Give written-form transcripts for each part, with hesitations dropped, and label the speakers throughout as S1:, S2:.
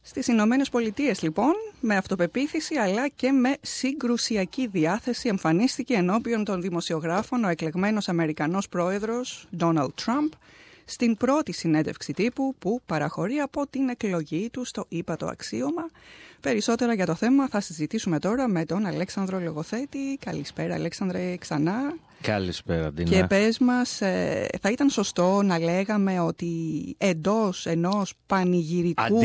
S1: Στις Ηνωμένες Πολιτείες λοιπόν, με αυτοπεποίθηση αλλά και με συγκρουσιακή διάθεση εμφανίστηκε ενώπιον των δημοσιογράφων ο εκλεγμένος Αμερικανός πρόεδρος Ντόναλντ Τραμπ στην πρώτη συνέντευξη τύπου που παραχωρεί από την εκλογή του στο ύπατο αξίωμα. Περισσότερα για το θέμα θα συζητήσουμε τώρα με τον Αλέξανδρο Λογοθέτη. Καλησπέρα Αλέξανδρε ξανά.
S2: Καλησπέρα Ντίνα.
S1: Και πες μας, θα ήταν σωστό να λέγαμε ότι εντός ενός πανηγυρικού...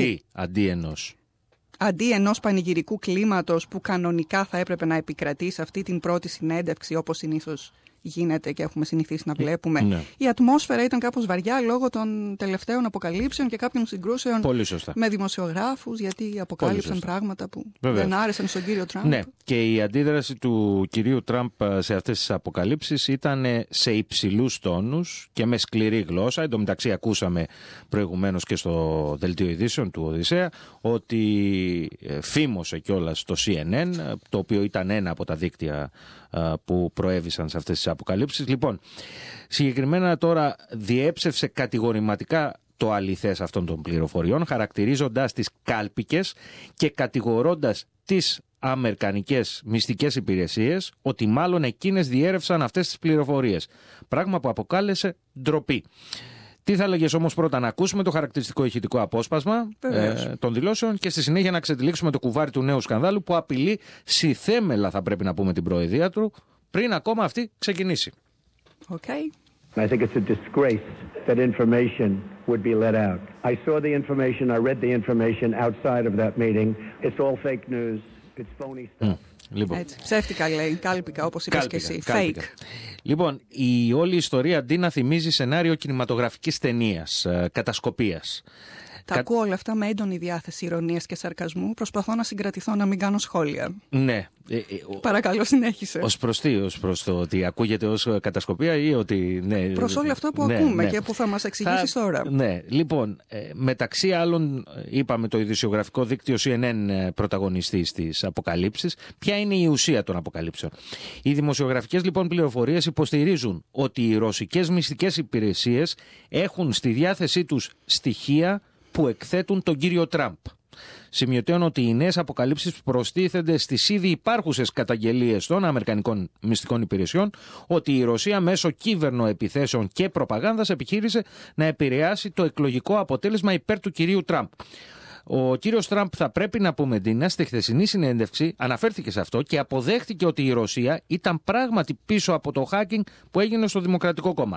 S1: Αντί ενός πανηγυρικού κλίματος που κανονικά θα έπρεπε να επικρατεί σε αυτή την πρώτη συνέντευξη, όπως συνήθως γίνεται και έχουμε συνηθίσει να βλέπουμε, ναι, η ατμόσφαιρα ήταν κάπως βαριά λόγω των τελευταίων αποκαλύψεων και κάποιων συγκρούσεων με δημοσιογράφους, γιατί αποκάλυψαν πράγματα που δεν άρεσαν στον κύριο Τραμπ.
S2: Ναι, και η αντίδραση του κυρίου Τραμπ σε αυτές τις αποκαλύψεις ήταν σε υψηλούς τόνους και με σκληρή γλώσσα. Εν τω μεταξύ ακούσαμε προηγουμένως και στο δελτίο ειδήσεων του Οδυσσέα ότι φήμωσε κιόλας το CNN, το οποίο ήταν ένα από τα δίκτυα που προέβησαν σε αυτές τις αποκαλύψεις. Λοιπόν, συγκεκριμένα τώρα διέψευσε κατηγορηματικά το αληθές αυτών των πληροφοριών, χαρακτηρίζοντας τις κάλπικες και κατηγορώντας τις αμερικανικές μυστικές υπηρεσίες ότι μάλλον εκείνες διέρευσαν αυτές τις πληροφορίες. Πράγμα που αποκάλεσε ντροπή. Τι θα έλεγες όμως πρώτα, να ακούσουμε το χαρακτηριστικό ηχητικό απόσπασμα των δηλώσεων και στη συνέχεια να ξετυλίξουμε το κουβάρι του νέου σκανδάλου που απειλεί συθέμελα, θα πρέπει να πούμε, την προεδρία του πριν ακόμα αυτή ξεκινήσει.
S1: Okay.
S3: I think it's a disgrace that information would be let out. I saw the information, I read the information outside of that meeting. It's all fake news. It's phony stuff.
S2: Λοιπόν.
S1: Έτσι, ψεύτικα λέει, κάλπικα όπως είπες και εσύ. Fake.
S2: Λοιπόν, η όλη ιστορία αντί να θυμίζει σενάριο κινηματογραφικής ταινίας, κατασκοπίας.
S1: Τα ακούω όλα αυτά με έντονη διάθεση ηρωνίας και σαρκασμού. Προσπαθώ να συγκρατηθώ να μην κάνω σχόλια.
S2: Ναι.
S1: Παρακαλώ, συνέχισε.
S2: Ως προς το ότι ακούγεται ως κατασκοπία ή ότι... Ναι,
S1: προς όλα αυτά που ακούμε και που θα μας εξηγήσεις τώρα.
S2: Ναι. Λοιπόν, μεταξύ άλλων είπαμε το ειδησιογραφικό δίκτυο CNN πρωταγωνιστή στις αποκαλύψεις. Ποια είναι η ουσία των αποκαλύψεων? Οι δημοσιογραφικές λοιπόν πληροφορίες υποστηρίζουν ότι οι ρωσικές μυστικές υπηρεσίες έχουν στη διάθεσή τους στοιχεία που εκθέτουν τον κύριο Τραμπ. Σημειωτέων ότι οι νέες αποκαλύψεις προστίθενται στις ήδη υπάρχουσες καταγγελίες των Αμερικανικών μυστικών υπηρεσιών ότι η Ρωσία μέσω κύβερνο-επιθέσεων και προπαγάνδας επιχείρησε να επηρεάσει το εκλογικό αποτέλεσμα υπέρ του κυρίου Τραμπ. Ο κύριος Τραμπ, θα πρέπει να πούμε, Ντίνα, στη χθεσινή συνέντευξη αναφέρθηκε σε αυτό και αποδέχτηκε ότι η Ρωσία ήταν πράγματι πίσω από το hacking που έγινε στο Δημοκρατικό Κόμμα.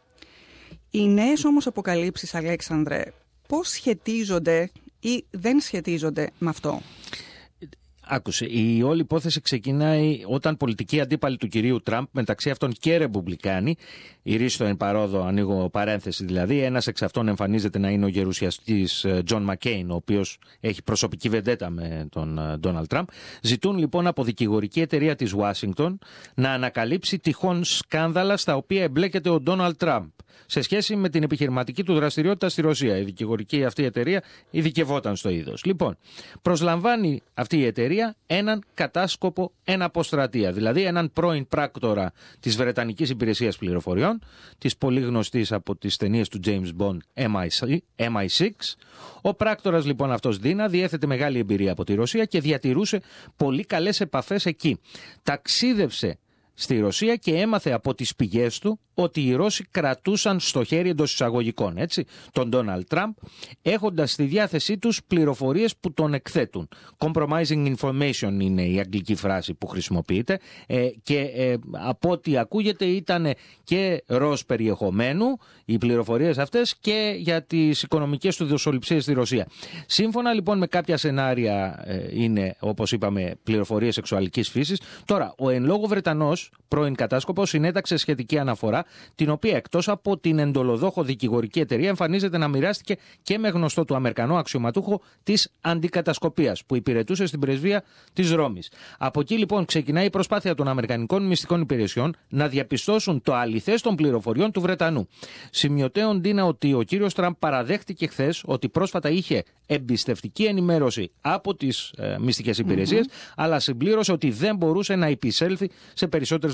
S1: Οι νέες όμως αποκαλύψεις, Αλέξανδρε, πώς σχετίζονται ή δεν σχετίζονται με αυτό?
S2: Άκουσε, η όλη υπόθεση ξεκινάει όταν πολιτικοί αντίπαλοι του κυρίου Τραμπ, μεταξύ αυτών και ρεπουμπλικάνοι, ηρίστο εν παρόδο, ανοίγω παρένθεση δηλαδή, ένας εξ αυτών εμφανίζεται να είναι ο γερουσιαστής Τζον Μακκέιν, ο οποίος έχει προσωπική βεντέτα με τον Ντόναλντ Τραμπ, ζητούν λοιπόν από δικηγορική εταιρεία της Ουάσιγκτον να ανακαλύψει τυχόν σκάνδαλα στα οποία εμπλέκεται ο Ντόναλντ Τραμπ σε σχέση με την επιχειρηματική του δραστηριότητα στη Ρωσία. Η δικηγορική αυτή εταιρεία ειδικευόταν στο είδος. Λοιπόν, προσλαμβάνει αυτή η εταιρεία έναν κατάσκοπο εν αποστρατεία, δηλαδή έναν πρώην πράκτορα της Βρετανικής Υπηρεσίας Πληροφοριών, της πολύ γνωστής από τις ταινίες του James Bond MI6. Ο πράκτορας λοιπόν αυτός, Ντίνα, διέθετε μεγάλη εμπειρία από τη Ρωσία και διατηρούσε πολύ καλές επαφές εκεί. Ταξίδευσε στη Ρωσία και έμαθε από τις πηγές του ότι οι Ρώσοι κρατούσαν στο χέρι, εντός εισαγωγικών, έτσι, τον Ντόναλντ Τραμπ, έχοντας στη διάθεσή τους πληροφορίες που τον εκθέτουν. Compromising information είναι η αγγλική φράση που χρησιμοποιείται και από ό,τι ακούγεται ήταν και Ρώσ περιεχομένου οι πληροφορίες αυτές και για τις οικονομικές του δοσοληψίες στη Ρωσία. Σύμφωνα λοιπόν με κάποια σενάρια είναι, όπως είπαμε, πληροφορίες σεξουαλικής φύσης. Τώρα, ο εν λόγω Βρετανός πρώην κατάσκοπος συνέταξε σχετική αναφορά, την οποία εκτός από την εντολοδόχο δικηγορική εταιρεία εμφανίζεται να μοιράστηκε και με γνωστό του Αμερικανό αξιωματούχο της αντικατασκοπίας που υπηρετούσε στην πρεσβεία της Ρώμης. Από εκεί λοιπόν ξεκινάει η προσπάθεια των Αμερικανικών μυστικών υπηρεσιών να διαπιστώσουν το αληθές των πληροφοριών του Βρετανού. Σημειωτέων, Ντίνα, ότι ο κύριος Τραμπ παραδέχτηκε χθες ότι πρόσφατα είχε εμπιστευτική ενημέρωση από τις μυστικές υπηρεσίες, αλλά συμπλήρωσε ότι δεν μπορούσε να επισέλθει σε περισσότερες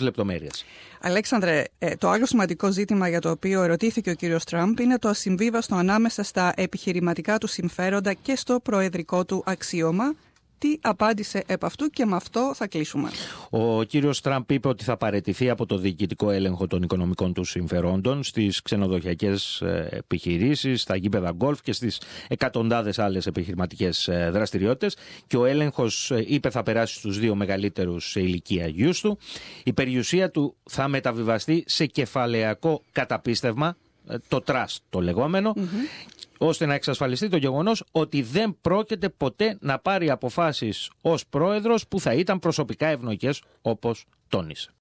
S2: λεπτομέρειες.
S1: Αλέξανδρε, το άλλο σημαντικό ζήτημα για το οποίο ερωτήθηκε ο κύριος Τραμπ είναι το ασυμβίβαστο ανάμεσα στα επιχειρηματικά του συμφέροντα και στο προεδρικό του αξίωμα. Τι απάντησε επ' αυτού και με αυτό θα κλείσουμε.
S2: Ο κύριος Τραμπ είπε ότι θα παραιτηθεί από το διοικητικό έλεγχο των οικονομικών του συμφερόντων στις ξενοδοχειακές επιχειρήσεις, στα γήπεδα γκολφ και στις εκατοντάδες άλλες επιχειρηματικές δραστηριότητες, και ο έλεγχος, είπε, θα περάσει στους δύο μεγαλύτερους σε ηλικία γιους του. Η περιουσία του θα μεταβιβαστεί σε κεφαλαιακό καταπίστευμα, το trust το λεγόμενο, ώστε να εξασφαλιστεί το γεγονός ότι δεν πρόκειται ποτέ να πάρει αποφάσεις ως πρόεδρος που θα ήταν προσωπικά ευνοϊκές, όπως τόνισε.